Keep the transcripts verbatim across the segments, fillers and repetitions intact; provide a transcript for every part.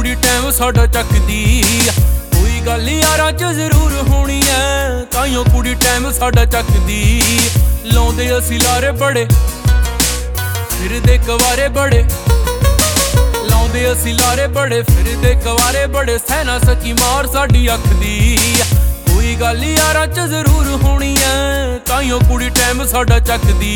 कुड़ी टाइम साडा चकदी कोई गल यारां च जरूर होनी है ताइयों कुड़ी टाइम साडा चकदी लाउंदे असीं लारे बड़े फिरदे कवारे बड़े लाउंदे असीं लारे बड़े फिरदे कवारे बड़े सहना सकी मार साडी अख दी कोई गल यारां च जरूर होनी है ताइयों कुड़ी टाइम साडा चकदी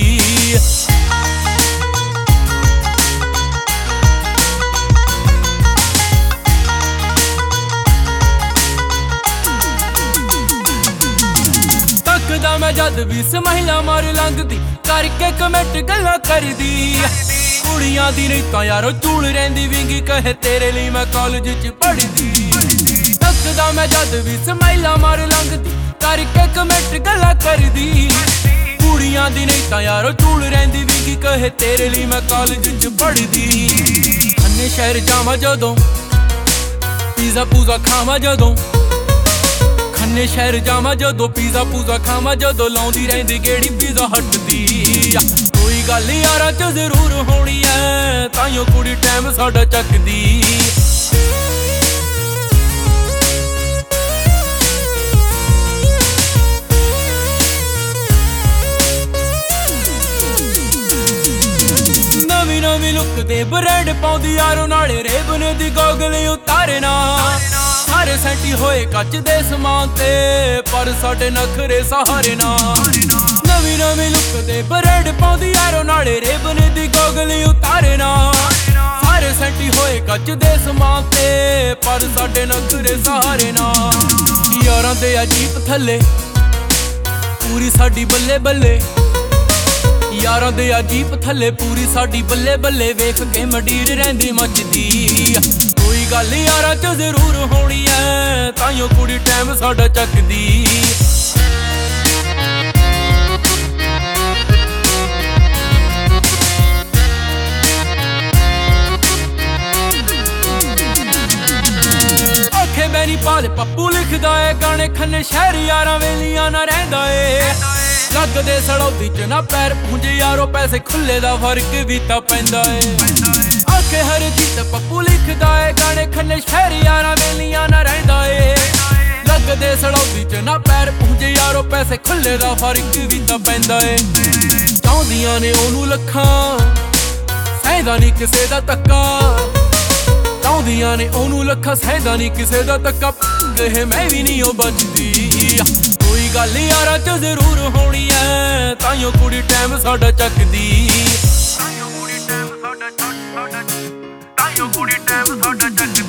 तकदा मैं जद भी महिला मार लंघदी करके कमेंट गल्लां करदी कुड़ियां दी नहीं तां यारो चूल रहिंदी विंगी कहे तेरे लिए मैं कॉलेज च पढ़दी तकदा मैं जद भी महिला मार लंघदी करके कमेंट गल्लां करदी कुड़ियां दी नहीं तां यारो चूल रहिंदी विंगी कहे तेरे लिए मैं कॉलेज च पढ़दी अन्ने शहर जावां जदों पीज़ा पूज़ा खावां जदों खन्ने शहर जावां जदों पीज़ा पूज़ा खावां जदों लाउंदी रहिंदी गेड़ी पीज़ा हट दी कोई गल यारां च जरूर होनी है ताइयों कुड़ी टाइम साडा चकदी नवी नवी लुक दे ब्रांड पाउंदी यारो नाले रेबन दी गोगल उतारे ना सारे सैंटी होए कच दे समान ते पर साडे नखरे सहारे ना नवी नवी लुक दे ब्रांड पाउंदी यारो नाले रेबन दी गोगल उतारे ना सारे सैंटी होए कच दे समान ते पर साडे नखरे सहारे ना यारां दे अजीब थल्ले पूरी साडी बल्ले बल्ले यारां दे अजीब थल्ले पूरी साडी बल्ले बल्ले वेख के मडीर रहिंदी मचदी कोई गल यारां च जरूर होनी है ताइयों कुड़ी टाइम साडा चकदी आखे बैरी पाल पप्पू लिखदा है गाने खन्ने शहर यारां वेलियां ना रहिंदा है लगदे सड़ौदी च ना पैर पूंजे यारो पैसे खुले दा फर्क भी तां पैंदा है आखे हर जीत पप्पू लिखदा है गाने खन्ने शहर यारां वेलियां ना रहिंदा है लगदे सड़ौदी च ना पैर पूंजे यारो पैसे खुले दा फर्क भी तां पैंदा है चाहुंदियां ने ओनू लखां सहिंदा नहीं किसे दा धक्का चाहुंदियां ने ओनू लखां सहिंदा नहीं किसे दा धक्का कहे मैं भी नहीं ओ बचदी कोई गल यारां च जरूर होनी है ताइयों कुड़ी टाइम साडा चकदी ताइयों कुड़ी टाइम साडा ताइयों कुड़ी टाइम साडा चकदी।